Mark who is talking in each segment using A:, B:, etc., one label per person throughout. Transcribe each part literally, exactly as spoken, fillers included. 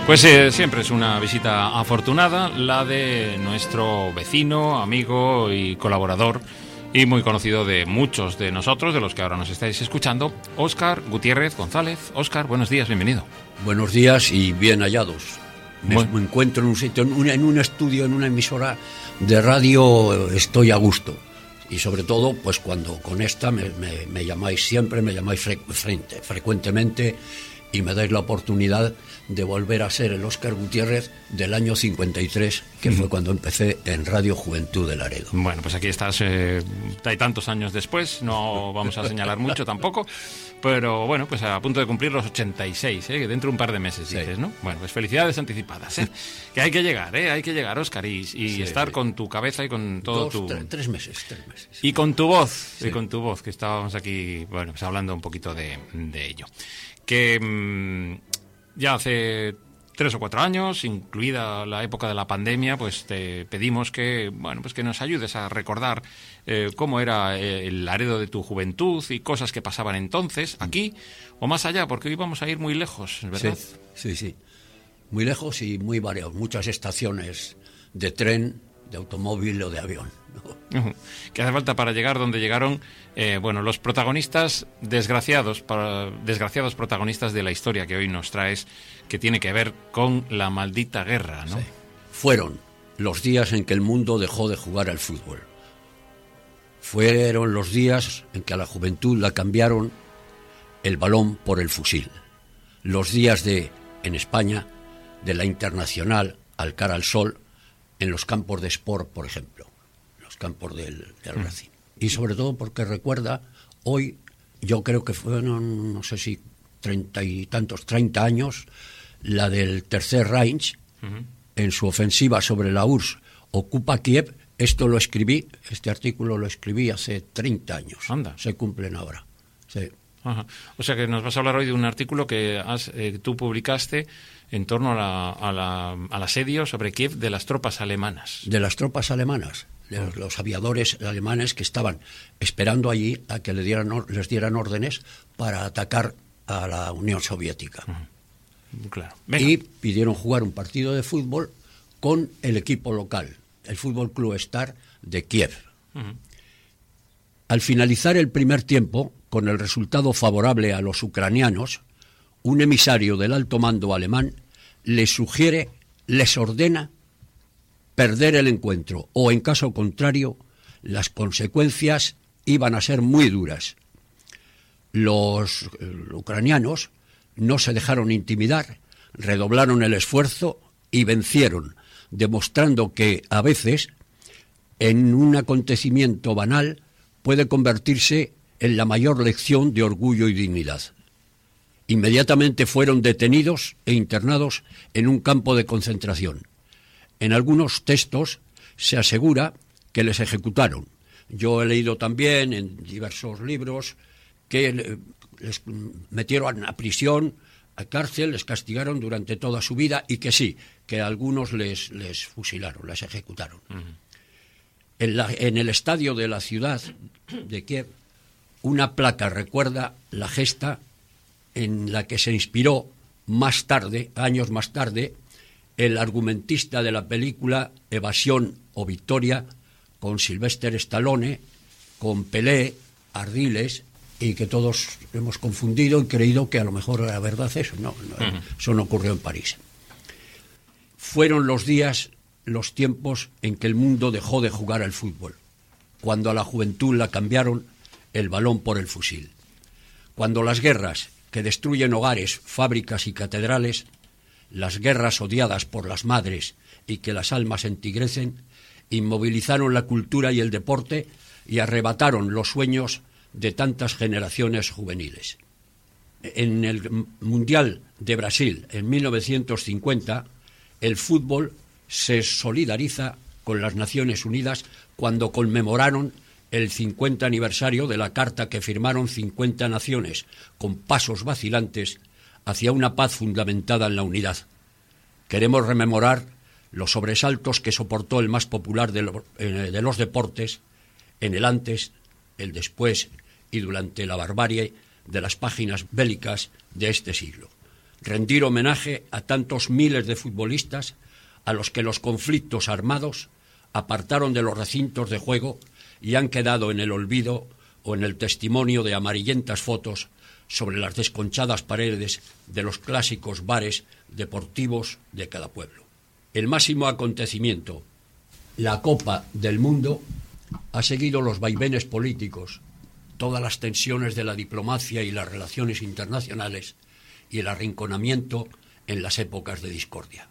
A: Pues eh, siempre es una visita afortunada la de nuestro vecino, amigo y colaborador y muy conocido de muchos de nosotros, de los que ahora nos estáis escuchando, Óscar Gutiérrez González. Óscar, buenos días, bienvenido.
B: Buenos días y bien hallados. Me,
A: Bueno.
B: me encuentro en un sitio, en un, en un estudio, en una emisora de radio, estoy a gusto. Y sobre todo, pues cuando con esta me, me, me llamáis siempre, me llamáis fre, frente, frecuentemente y me dais la oportunidad de volver a ser el Óscar Gutiérrez del año cincuenta y tres, que fue cuando empecé en Radio Juventud de Laredo.
A: Bueno, pues aquí estás, eh, hay tantos años después, no vamos a señalar mucho tampoco, pero bueno, pues a punto de cumplir los ochenta y seis, ¿eh? Que dentro de un par de meses, sí. Dices, ¿no? Bueno, pues felicidades anticipadas, ¿eh? Que hay que llegar, ¿eh? Hay que llegar, Óscar, y, y sí, estar sí. con tu cabeza y con todo
B: Dos,
A: tu...
B: Tres, tres meses, tres meses.
A: Y con tu voz,
B: sí.
A: y con tu voz, que estábamos aquí, bueno, pues hablando un poquito de, de ello. Que mmm, ya hace tres o cuatro años, incluida la época de la pandemia, pues te pedimos que, bueno, pues que nos ayudes a recordar eh, cómo era el Laredo de tu juventud y cosas que pasaban entonces, aquí o más allá, porque hoy vamos a ir muy lejos, ¿verdad?
B: Sí, sí, sí. Muy lejos y muy variados. Muchas estaciones de tren, de automóvil o de avión, ¿no?
A: Uh-huh. ¿Qué hace falta para llegar donde llegaron eh, bueno, los protagonistas desgraciados, para, desgraciados protagonistas de la historia que hoy nos traes, que tiene que ver con la maldita guerra, ¿no?
B: Sí. Fueron los días en que el mundo dejó de jugar al fútbol. Fueron los días en que a la juventud la cambiaron el balón por el fusil. Los días de, en España, de la Internacional al cara al sol, en los campos de Sport, por ejemplo, los campos del, del Racing. Y sobre todo porque recuerda, hoy, yo creo que fueron, no sé si treinta y tantos, treinta años, la del Tercer Reich, uh-huh. en su ofensiva sobre la U R S S, ocupa Kiev. Esto lo escribí, este artículo lo escribí hace treinta años.
A: Anda.
B: Se cumplen ahora. Sí.
A: Ajá. O sea que nos vas a hablar hoy de un artículo que has, eh, tú publicaste en torno a la, a la, al asedio sobre Kiev de las tropas alemanas.
B: De las tropas alemanas, de los, los aviadores alemanes que estaban esperando allí a que le dieran, les dieran órdenes para atacar a la Unión Soviética.
A: Uh-huh. Claro.
B: Y pidieron jugar un partido de fútbol con el equipo local, el Fútbol Club Star de Kiev. Uh-huh. Al finalizar el primer tiempo, con el resultado favorable a los ucranianos, un emisario del alto mando alemán les sugiere, les ordena perder el encuentro o, en caso contrario, las consecuencias iban a ser muy duras. Los eh, ucranianos no se dejaron intimidar, redoblaron el esfuerzo y vencieron, demostrando que, a veces, en un acontecimiento banal puede convertirse en la mayor lección de orgullo y dignidad. Inmediatamente fueron detenidos e internados en un campo de concentración. En algunos textos se asegura que les ejecutaron. Yo he leído también en diversos libros que les metieron a prisión, a cárcel, les castigaron durante toda su vida y que sí, que a algunos les, les fusilaron, les ejecutaron. Uh-huh. En, la, en el estadio de la ciudad de Kiev, una placa recuerda la gesta en la que se inspiró más tarde, años más tarde, el argumentista de la película Evasión o Victoria, con Sylvester Stallone, con Pelé, Ardiles, y que todos hemos confundido y creído que a lo mejor era verdad eso. No, no uh-huh. Eso no ocurrió en París. Fueron los días, los tiempos en que el mundo dejó de jugar al fútbol, cuando a la juventud la cambiaron el balón por el fusil. Cuando las guerras que destruyen hogares, fábricas y catedrales, las guerras odiadas por las madres y que las almas entigrecen, inmovilizaron la cultura y el deporte y arrebataron los sueños de tantas generaciones juveniles. En el Mundial de Brasil, en mil novecientos cincuenta, el fútbol se solidariza con las Naciones Unidas cuando conmemoraron el cincuenta aniversario de la carta que firmaron cincuenta naciones, con pasos vacilantes hacia una paz fundamentada en la unidad. Queremos rememorar los sobresaltos que soportó el más popular de, lo, eh, de los deportes en el antes, el después y durante la barbarie de las páginas bélicas de este siglo. rendir homenaje a tantos miles de futbolistas a los que los conflictos armados apartaron de los recintos de juego y han quedado en el olvido o en el testimonio de amarillentas fotos sobre las desconchadas paredes de los clásicos bares deportivos de cada pueblo. El máximo acontecimiento, la Copa del Mundo, ha seguido los vaivenes políticos, todas las tensiones de la diplomacia y las relaciones internacionales y el arrinconamiento en las épocas de discordia.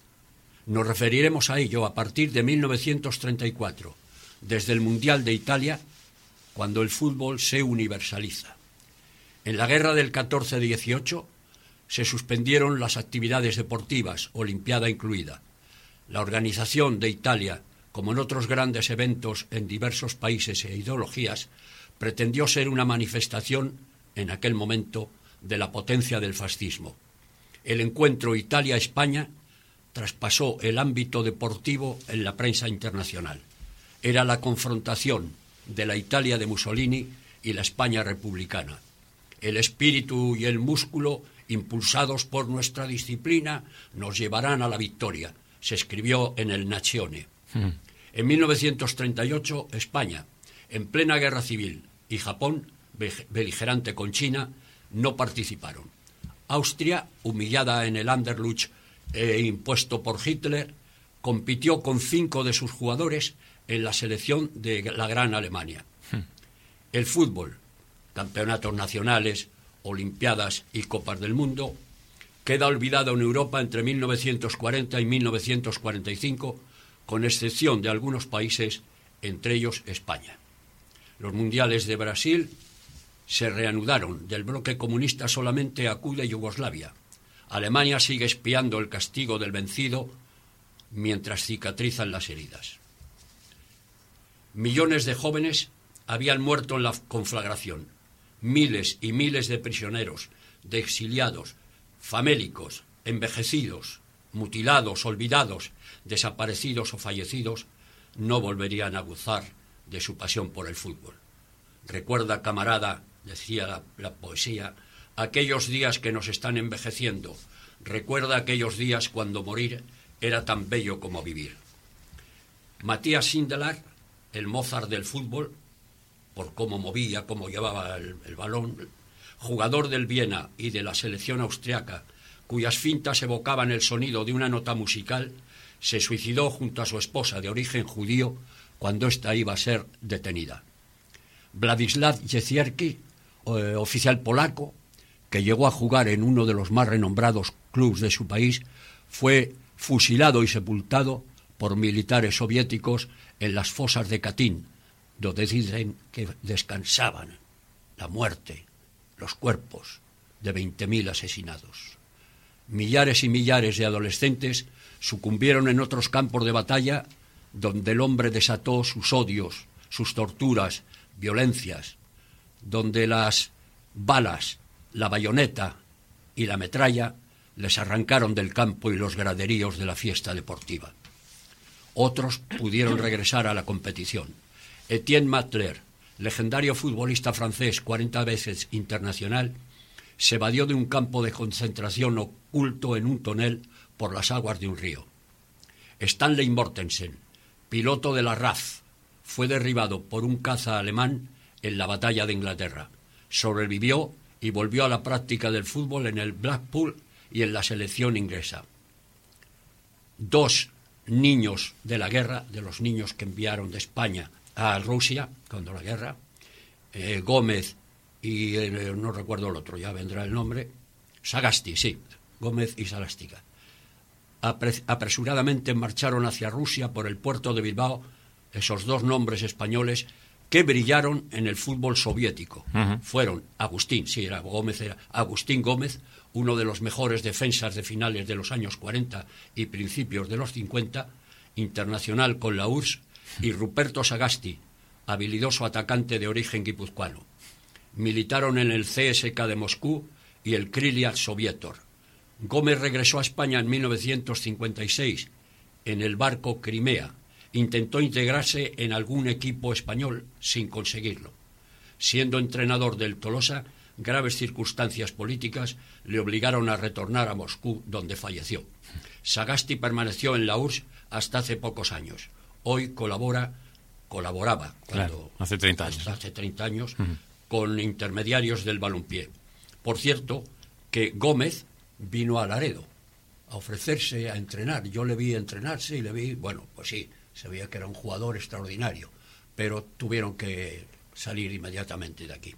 B: Nos referiremos a ello a partir de mil novecientos treinta y cuatro, desde el Mundial de Italia, cuando el fútbol se universaliza. En la guerra del catorce dieciocho se suspendieron las actividades deportivas, Olimpiada incluida. La organización de Italia, como en otros grandes eventos en diversos países e ideologías, pretendió ser una manifestación, en aquel momento, de la potencia del fascismo. El encuentro Italia-España traspasó el ámbito deportivo en la prensa internacional. Era la confrontación de la Italia de Mussolini y la España republicana. El espíritu y el músculo, impulsados por nuestra disciplina, nos llevarán a la victoria, se escribió en el Nazione. Mm. En mil novecientos treinta y ocho, España, en plena guerra civil, y Japón, beligerante con China, no participaron. Austria, humillada en el Anderlucht e impuesto por Hitler, compitió con cinco de sus jugadores en la selección de la Gran Alemania. Mm. El fútbol, campeonatos nacionales, olimpiadas y copas del mundo, queda olvidado en Europa entre mil novecientos cuarenta y mil novecientos cuarenta y cinco, con excepción de algunos países, entre ellos España. Los mundiales de Brasil se reanudaron. Del bloque comunista solamente acude Yugoslavia. Alemania sigue expiando el castigo del vencido mientras cicatrizan las heridas. Millones de jóvenes habían muerto en la conflagración. Miles y miles de prisioneros, de exiliados, famélicos, envejecidos, mutilados, olvidados, desaparecidos o fallecidos, no volverían a gozar de su pasión por el fútbol. Recuerda, camarada, decía la, la poesía, aquellos días que nos están envejeciendo. Recuerda aquellos días cuando morir era tan bello como vivir. Matías Sindelar, el Mozart del fútbol, por cómo movía, cómo llevaba el, el balón, jugador del Viena y de la selección austriaca, cuyas fintas evocaban el sonido de una nota musical, se suicidó junto a su esposa de origen judío cuando ésta iba a ser detenida. Władysław Jezierski, eh, oficial polaco, que llegó a jugar en uno de los más renombrados clubes de su país, fue fusilado y sepultado por militares soviéticos en las fosas de Katyn, donde dicen que descansaban la muerte, los cuerpos de veinte mil asesinados. Millares y millares de adolescentes sucumbieron en otros campos de batalla donde el hombre desató sus odios, sus torturas, violencias, donde las balas, la bayoneta y la metralla les arrancaron del campo y los graderíos de la fiesta deportiva. Otros pudieron regresar a la competición. Etienne Matler, legendario futbolista francés, cuarenta veces internacional, se evadió de un campo de concentración oculto en un tonel por las aguas de un río. Stanley Mortensen, piloto de la R A F, fue derribado por un caza alemán en la batalla de Inglaterra. Sobrevivió y volvió a la práctica del fútbol en el Blackpool y en la selección inglesa. Dos niños de la guerra, de los niños que enviaron de España a Rusia, cuando la guerra, eh, Gómez y eh, no recuerdo el otro, ya vendrá el nombre, Sagasti, sí, Gómez y Sagástica. Apre- apresuradamente marcharon hacia Rusia por el puerto de Bilbao, esos dos nombres españoles que brillaron en el fútbol soviético. Uh-huh. Fueron Agustín, sí, era Gómez, era Agustín Gómez, uno de los mejores defensas de finales de los años cuarenta y principios de los cincuenta, internacional con la U R S S, y Ruperto Sagasti, habilidoso atacante de origen guipuzcoano. Militaron en el C S K de Moscú y el Krylia Sovietor. Gómez regresó a España en mil novecientos cincuenta y seis en el barco Crimea. Intentó integrarse en algún equipo español sin conseguirlo. Siendo entrenador del Tolosa, graves circunstancias políticas le obligaron a retornar a Moscú, donde falleció. Sagasti permaneció en la U R S S hasta hace pocos años. Hoy colabora, colaboraba cuando,
A: claro, hace treinta años,
B: hasta hace treinta años uh-huh. con intermediarios del balompié. Por cierto, que Gómez vino a Laredo a ofrecerse a entrenar. Yo le vi entrenarse y le vi, bueno, pues sí, se veía que era un jugador extraordinario, pero tuvieron que salir inmediatamente de aquí.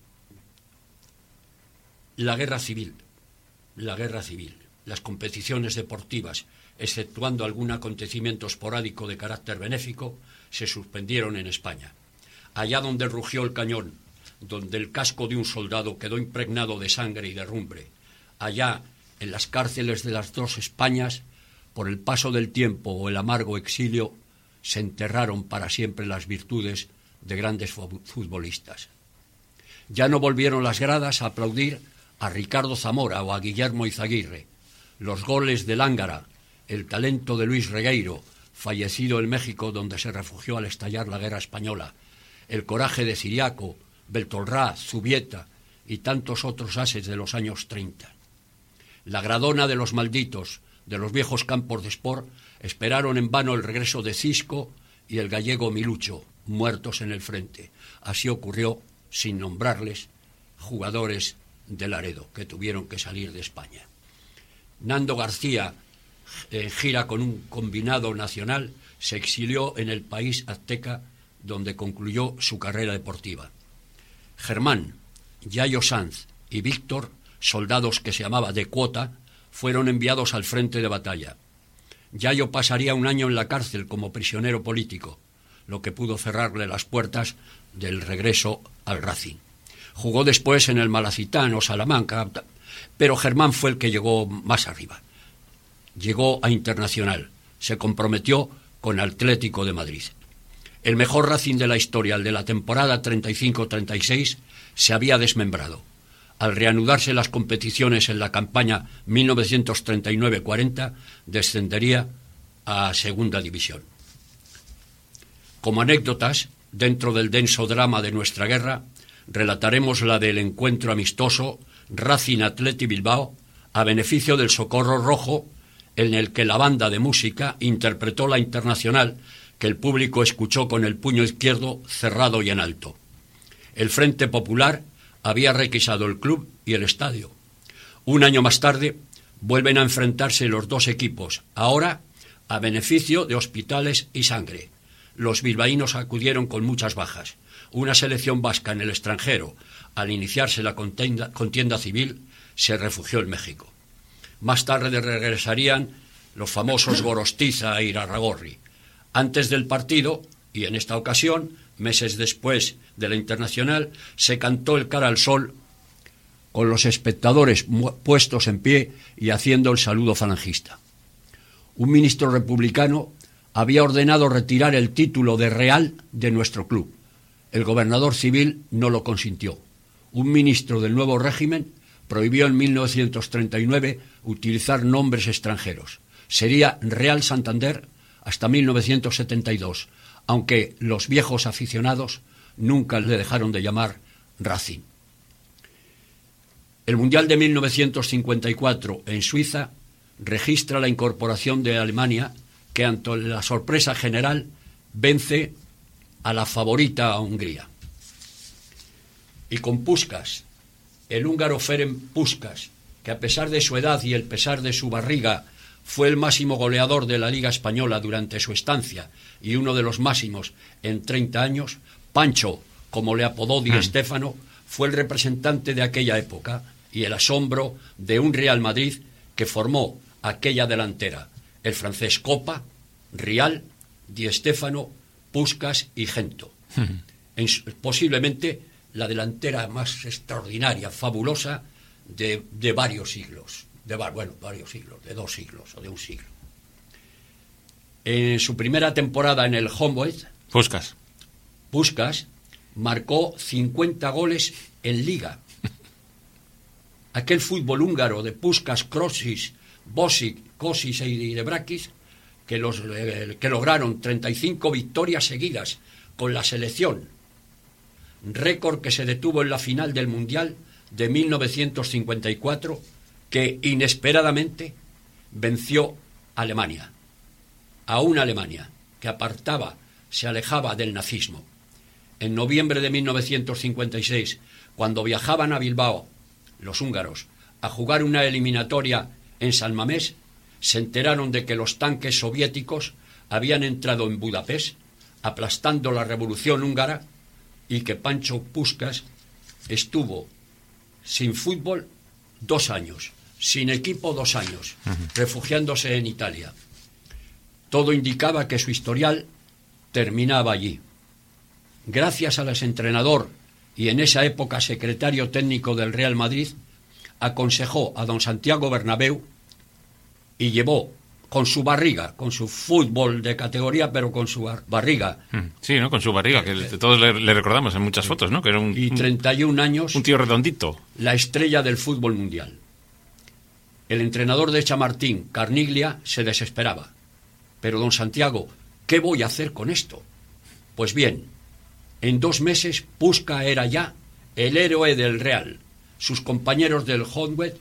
B: La guerra civil, la guerra civil, las competiciones deportivas, exceptuando algún acontecimiento esporádico de carácter benéfico, se suspendieron en España. Allá donde rugió el cañón, donde el casco de un soldado quedó impregnado de sangre y derrumbre, allá en las cárceles de las dos Españas, por el paso del tiempo o el amargo exilio, se enterraron para siempre las virtudes de grandes futbolistas. Ya no volvieron las gradas a aplaudir a Ricardo Zamora o a Guillermo Izaguirre. Los goles de Lángara, el talento de Luis Regueiro, fallecido en México donde se refugió al estallar la guerra española, el coraje de Ciriaco, Beltolrá, Zubieta y tantos otros ases de los años treinta. La Gradona de los malditos, de los viejos campos de Sport, esperaron en vano el regreso de Cisco y el gallego Milucho, muertos en el frente. Así ocurrió, sin nombrarles, jugadores de Laredo, que tuvieron que salir de España. Nando García, en gira con un combinado nacional, se exilió en el país azteca, donde concluyó su carrera deportiva. Germán, Yayo Sanz y Víctor, soldados que se llamaba de cuota, fueron enviados al frente de batalla. Yayo pasaría un año en la cárcel como prisionero político, lo que pudo cerrarle las puertas del regreso al Racing. Jugó después en el Malacitán o Salamanca, pero Germán fue el que llegó más arriba. Llegó a Internacional, se comprometió con Atlético de Madrid. El mejor Racing de la historia, el de la temporada treinta y cinco treinta y seis, se había desmembrado. Al reanudarse las competiciones en la campaña mil novecientos treinta y nueve cuarenta, descendería a Segunda División. Como anécdotas, dentro del denso drama de nuestra guerra, relataremos la del encuentro amistoso Racing Athletic Bilbao a beneficio del Socorro Rojo, en el que la banda de música interpretó la Internacional, que el público escuchó con el puño izquierdo cerrado y en alto. El Frente Popular había requisado el club y el estadio. Un año más tarde vuelven a enfrentarse los dos equipos, ahora a beneficio de Hospitales y Sangre. Los bilbaínos acudieron con muchas bajas. Una selección vasca en el extranjero, al iniciarse la contienda, contienda civil, se refugió en México. Más tarde regresarían los famosos Gorostiza e Irarragorri. Antes del partido, y en esta ocasión, meses después de la Internacional, se cantó el Cara al Sol con los espectadores puestos en pie y haciendo el saludo falangista. Un ministro republicano había ordenado retirar el título de Real de nuestro club. El gobernador civil no lo consintió. Un ministro del nuevo régimen prohibió en mil novecientos treinta y nueve utilizar nombres extranjeros. Sería Real Santander hasta mil novecientos setenta y dos, aunque los viejos aficionados nunca le dejaron de llamar Racing. El Mundial de mil novecientos cincuenta y cuatro en Suiza registra la incorporación de Alemania, que ante la sorpresa general vence a la favorita a Hungría. Y con Puskás, el húngaro Ferenc Puskás, que a pesar de su edad y el pesar de su barriga fue el máximo goleador de la Liga Española durante su estancia y uno de los máximos en treinta años, Pancho, como le apodó Di Stéfano, fue el representante de aquella época y el asombro de un Real Madrid que formó aquella delantera, el francés Copa, Rial, Di Stéfano, Puskás y Gento. Uh-huh. En, posiblemente la delantera más extraordinaria, fabulosa, de, de varios siglos. De, bueno, varios siglos, de dos siglos o de un siglo. En su primera temporada en el Honvéd,
A: Puskás.
B: Puskás marcó cincuenta goles en Liga. Aquel fútbol húngaro de Puskás, Krosis, Bosic, Kosis y Debrakis, que, los, eh, que lograron treinta y cinco victorias seguidas con la selección, récord que se detuvo en la final del Mundial de mil novecientos cincuenta y cuatro que inesperadamente venció a Alemania, a una Alemania que apartaba, se alejaba del nazismo. En noviembre de mil novecientos cincuenta y seis, cuando viajaban a Bilbao los húngaros a jugar una eliminatoria en San Mamés, se enteraron de que los tanques soviéticos habían entrado en Budapest, aplastando la revolución húngara, y que Pancho Puskás estuvo sin fútbol dos años, sin equipo dos años, uh-huh. refugiándose en Italia. Todo indicaba que su historial terminaba allí. Gracias al exentrenador y en esa época secretario técnico del Real Madrid, aconsejó a don Santiago Bernabéu y llevó con su barriga, con su fútbol de categoría, pero con su barriga.
A: Sí, ¿no? Con su barriga, que todos le, le recordamos en muchas fotos, ¿no? Que era un,
B: y treinta y un años.
A: Un tío redondito.
B: La estrella del fútbol mundial. El entrenador de Chamartín, Carniglia, se desesperaba. Pero don Santiago, ¿qué voy a hacer con esto? Pues bien, en dos meses Puskás era ya el héroe del Real. Sus compañeros del Honvéd,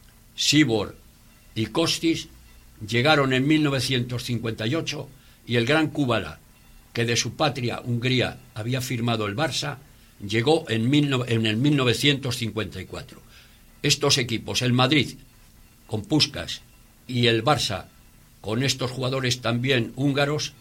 B: Sibor y Kostis, llegaron en mil novecientos cincuenta y ocho y el gran Kubala, que de su patria, Hungría, había firmado el Barça, llegó en, mil, en el mil novecientos cincuenta y cuatro. Estos equipos, el Madrid con Puskás y el Barça con estos jugadores también húngaros,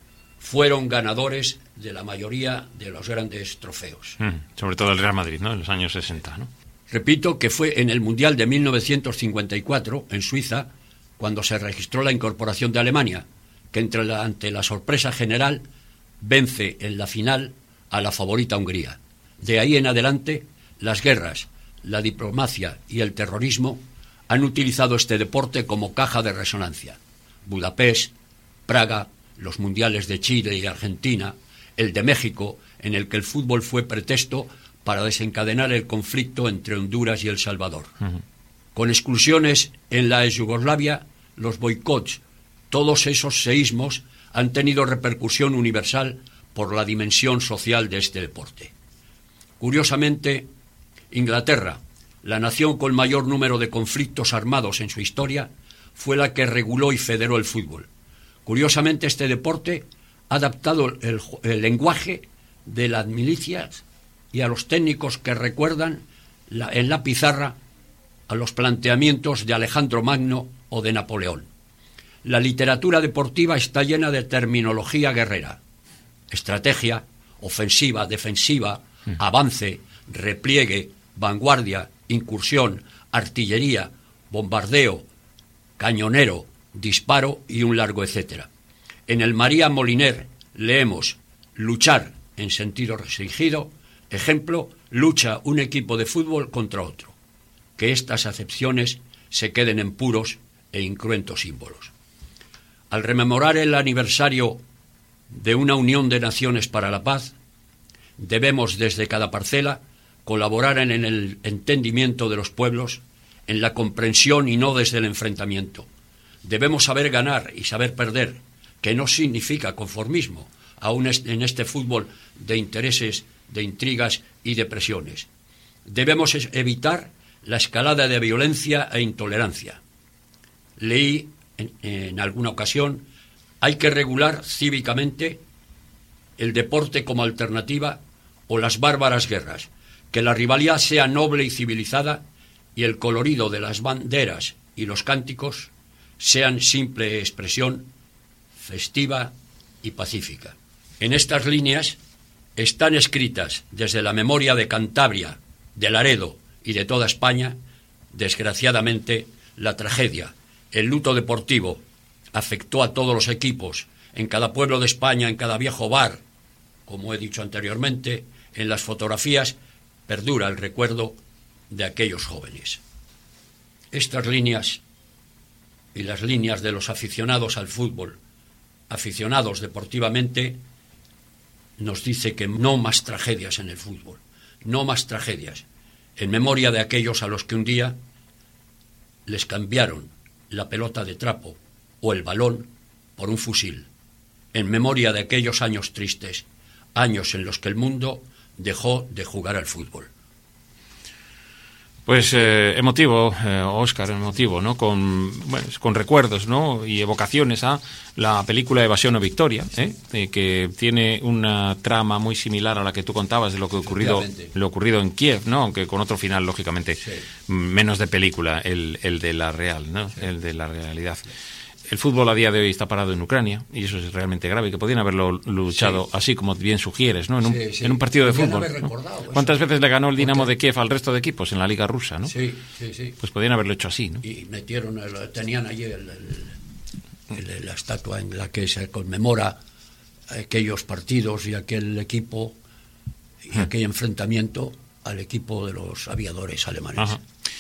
B: fueron ganadores de la mayoría de los grandes trofeos.
A: Mm, sobre todo el Real Madrid, ¿no? En los años sesenta, ¿no?
B: Repito que fue en el Mundial de mil novecientos cincuenta y cuatro, en Suiza, cuando se registró la incorporación de Alemania, que entre la, ante la sorpresa general vence en la final a la favorita Hungría. De ahí en adelante, las guerras, la diplomacia y el terrorismo han utilizado este deporte como caja de resonancia. Budapest, Praga, los mundiales de Chile y Argentina, el de México, en el que el fútbol fue pretexto para desencadenar el conflicto entre Honduras y El Salvador. Uh-huh. Con exclusiones en la ex Yugoslavia, los boicots, todos esos seísmos han tenido repercusión universal por la dimensión social de este deporte. Curiosamente, Inglaterra, la nación con mayor número de conflictos armados en su historia, fue la que reguló y federó el fútbol. Curiosamente, este deporte ha adaptado el, el lenguaje de las milicias y a los técnicos que recuerdan la, en la pizarra a los planteamientos de Alejandro Magno o de Napoleón. La literatura deportiva está llena de terminología guerrera: estrategia, ofensiva, defensiva, mm. avance, repliegue, vanguardia, incursión, artillería, bombardeo, cañonero, disparo y un largo etcétera. En el María Moliner leemos luchar en sentido restringido, ejemplo, lucha un equipo de fútbol contra otro. Que estas acepciones se queden en puros e incruentos símbolos. Al rememorar el aniversario de una unión de naciones para la paz, debemos desde cada parcela colaborar en el entendimiento de los pueblos, en la comprensión y no desde el enfrentamiento. Debemos saber ganar y saber perder, que no significa conformismo, aún en este fútbol de intereses, de intrigas y de presiones. Debemos evitar la escalada de violencia e intolerancia. Leí en, en alguna ocasión, hay que regular cívicamente el deporte como alternativa o las bárbaras guerras, que la rivalidad sea noble y civilizada y el colorido de las banderas y los cánticos sean simple expresión festiva y pacífica. En estas líneas están escritas desde la memoria de Cantabria, de Laredo y de toda España, desgraciadamente, la tragedia. El luto deportivo afectó a todos los equipos, en cada pueblo de España, en cada viejo bar. Como he dicho anteriormente, en las fotografías perdura el recuerdo de aquellos jóvenes. Estas líneas y las líneas de los aficionados al fútbol, aficionados deportivamente, nos dice que no más tragedias en el fútbol, no más tragedias, en memoria de aquellos a los que un día les cambiaron la pelota de trapo o el balón por un fusil, en memoria de aquellos años tristes, años en los que el mundo dejó de jugar al fútbol.
A: Pues eh, emotivo, eh, Óscar, emotivo, ¿no? Con, bueno, con recuerdos, ¿no? Y evocaciones a la película Evasión o Victoria, ¿eh? Eh, que tiene una trama muy similar a la que tú contabas de lo que ocurrido, lo ocurrido en Kiev, ¿no? Aunque con otro final, lógicamente, sí. menos de película, el, el de la real, ¿no? Sí. El de la realidad. Sí. El fútbol a día de hoy está parado en Ucrania y eso es realmente grave, que podían haberlo luchado sí. así como bien sugieres, ¿no? En un, sí, sí. En un partido de podían fútbol, ¿no? ¿Cuántas veces le ganó el Dinamo de Kiev al resto de equipos en la Liga Rusa, ¿no?
B: Sí, sí, sí.
A: Pues podían haberlo hecho así, ¿no?
B: Y metieron, el, tenían allí el, el, el, la estatua en la que se conmemora aquellos partidos y aquel equipo y hmm. aquel enfrentamiento al equipo de los aviadores alemanes.
A: Ajá.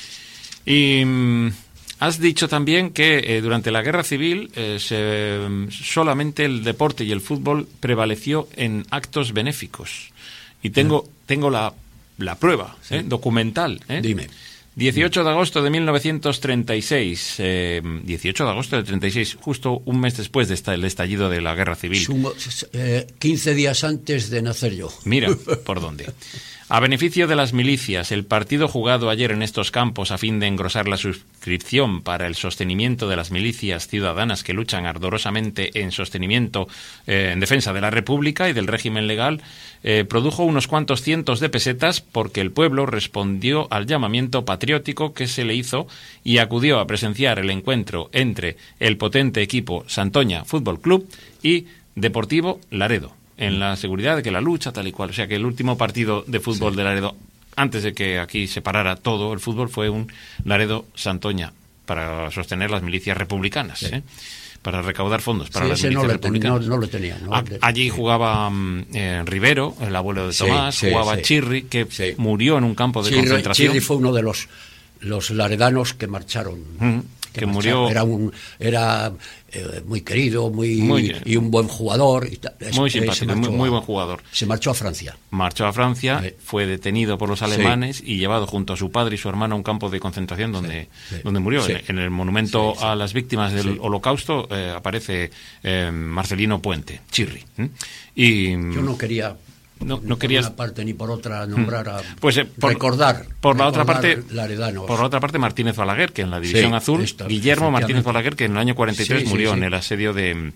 A: Y... has dicho también que eh, durante la Guerra Civil eh, se, solamente el deporte y el fútbol prevaleció en actos benéficos. Y tengo, mm. tengo la, la prueba sí. ¿eh? documental. ¿eh?
B: Dime.
A: dieciocho de agosto de mil novecientos treinta y seis. Eh, dieciocho de agosto del treinta y seis, justo un mes después del de estallido de la Guerra Civil.
B: Sumo, eh, quince días antes de nacer yo.
A: Mira, ¿por dónde? A beneficio de las milicias, el partido jugado ayer en estos campos a fin de engrosar la suscripción para el sostenimiento de las milicias ciudadanas que luchan ardorosamente en sostenimiento, eh, en defensa de la República y del régimen legal, eh, produjo unos cuantos cientos de pesetas porque el pueblo respondió al llamamiento patriótico que se le hizo y acudió a presenciar el encuentro entre el potente equipo Santoña Fútbol Club y Deportivo Laredo, en la seguridad de que la lucha, tal y cual. O sea, que el último partido de fútbol sí. de Laredo, antes de que aquí se parara todo el fútbol, fue un Laredo-Santoña para sostener las milicias republicanas, sí. ¿eh? Para recaudar fondos para
B: sí,
A: las
B: ese
A: milicias
B: no
A: republicanas.
B: No, no lo tenía. No,
A: A, allí jugaba eh, Rivero, el abuelo de Tomás, sí, sí, jugaba sí. Chirri, que sí. murió en un campo de
B: Chirri,
A: concentración.
B: Chirri fue uno de los, los laredanos que marcharon.
A: Mm.
B: Que,
A: que murió
B: era un era eh, muy querido muy, muy y un buen jugador y
A: muy simpático muy, muy buen jugador.
B: Se marchó a Francia
A: marchó a Francia sí. Fue detenido por los alemanes sí. y llevado junto a su padre y su hermano a un campo de concentración donde sí, sí. donde murió sí. en, en el monumento sí, sí. a las víctimas del sí. Holocausto eh, aparece eh, Marcelino Puente Chirri ¿eh? Y
B: yo no quería
A: No,
B: no
A: no querías
B: por una parte ni por otra nombrar a
A: pues, eh, por,
B: recordar
A: por la
B: recordar
A: otra parte
B: laredanos.
A: Por la otra parte Martínez Balaguer, que en la división
B: sí,
A: azul
B: esto,
A: Guillermo Martínez Balaguer, que en el año cuarenta y tres
B: sí,
A: murió
B: sí, sí.
A: en el asedio de,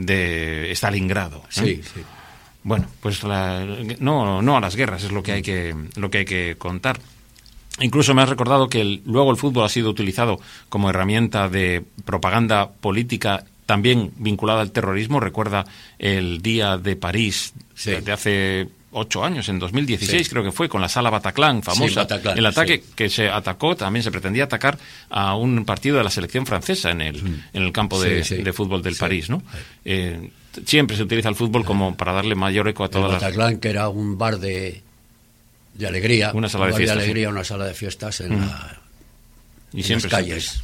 A: de Stalingrado, ¿eh?
B: sí, sí.
A: Bueno, pues la, no no a las guerras es lo que hay que lo que hay que contar. Incluso me has recordado que el, luego el fútbol ha sido utilizado como herramienta de propaganda política también vinculada al terrorismo. Recuerda el día de París sí. de hace ocho años, en dos mil dieciséis sí. creo que fue, con la sala Bataclan famosa,
B: sí, Bataclan,
A: el ataque
B: sí.
A: que se atacó, también se pretendía atacar a un partido de la selección francesa en el, mm. en el campo de, sí, sí. de fútbol del sí. París, ¿no? Sí. Eh, siempre se utiliza el fútbol como para darle mayor eco a todas
B: el
A: las...
B: Bataclan, que era un bar de, de alegría,
A: una sala
B: un
A: de
B: bar
A: fiestas,
B: de alegría,
A: sí.
B: una sala de fiestas en, mm. la,
A: y
B: en
A: siempre
B: las calles.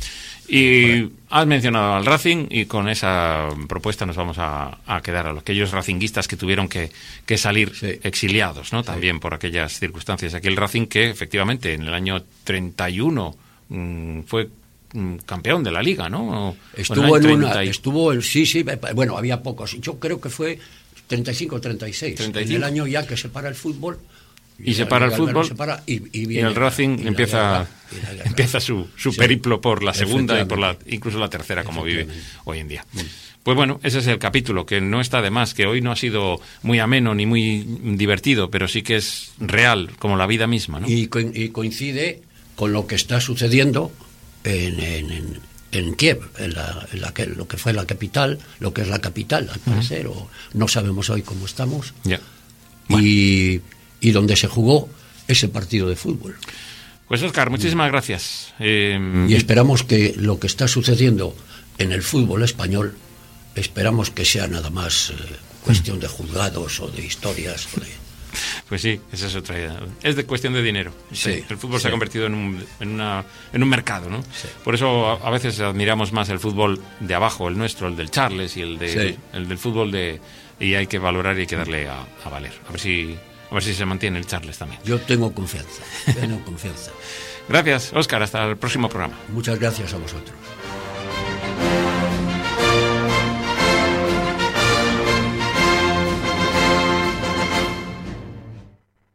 A: Y bueno, has mencionado al Racing y con esa propuesta nos vamos a, a quedar a los aquellos racinguistas que tuvieron que, que salir sí. exiliados, ¿no? También sí. por aquellas circunstancias. Aquí el Racing que efectivamente en el año treinta y uno mmm, fue mmm, campeón de la Liga, ¿no?
B: Estuvo en, en una, y... estuvo el sí, sí, bueno, había pocos. Yo creo que fue treinta y cinco treinta y seis. treinta y cinco. En el año ya que se para el fútbol.
A: Y, y se para el fútbol
B: se para y, y,
A: y el Racing y empieza guerra, empieza su, su sí, periplo por la segunda y por la incluso la tercera como vive hoy en día. Mm. Pues bueno, ese es el capítulo, que no está de más, que hoy no ha sido muy ameno ni muy divertido, pero sí que es real, como la vida misma, ¿no?
B: Y, co y coincide con lo que está sucediendo en, en, en, en Kiev, en, la, en la que, lo que fue la capital, lo que es la capital, al parecer, uh -huh. o no sabemos hoy cómo estamos.
A: Ya. Bueno.
B: Y... y donde se jugó ese partido de fútbol.
A: Pues Óscar, muchísimas gracias. Eh,
B: y esperamos que lo que está sucediendo en el fútbol español, esperamos que sea nada más eh, cuestión de juzgados o de historias. O de...
A: Pues sí, esa es otra idea. Es de cuestión de dinero.
B: Sí,
A: el fútbol
B: sí.
A: se ha convertido en un, en una, en un mercado, ¿no?
B: Sí.
A: Por eso a, a veces admiramos más el fútbol de abajo, el nuestro, el del Charles y el, de,
B: sí.
A: el del fútbol de... Y hay que valorar y hay que darle a, a valer. A ver si... A ver si se mantiene el Charles también.
B: Yo tengo confianza, tengo confianza.
A: Gracias, Óscar. Hasta el próximo programa.
B: Muchas gracias a vosotros.